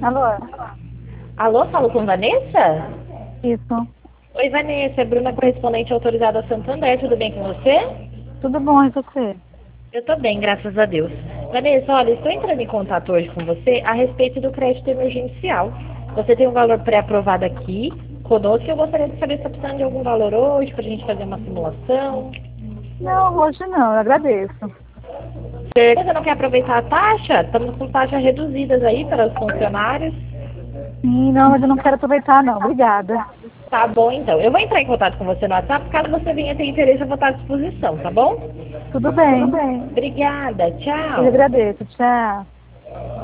Alô? Alô, falo com Vanessa? Isso. Oi, Vanessa, é Bruna, correspondente autorizada Santander, tudo bem com você? Tudo bom, e você? Eu tô bem, graças a Deus. Vanessa, olha, estou entrando em contato hoje com você a respeito do crédito emergencial. Você tem um valor pré-aprovado aqui conosco e eu gostaria de saber se está precisando de algum valor hoje para a gente fazer uma simulação. Não, hoje não, eu agradeço. Você não quer aproveitar a taxa? Estamos com taxas reduzidas aí para os funcionários. Sim, não, mas eu não quero aproveitar, não. Obrigada. Tá bom, então. Eu vou entrar em contato com você no WhatsApp. Caso você venha ter interesse, eu vou estar à disposição, tá bom? Tudo Tudo bem. bem. Obrigada. Eu Tchau. agradeço. Tchau.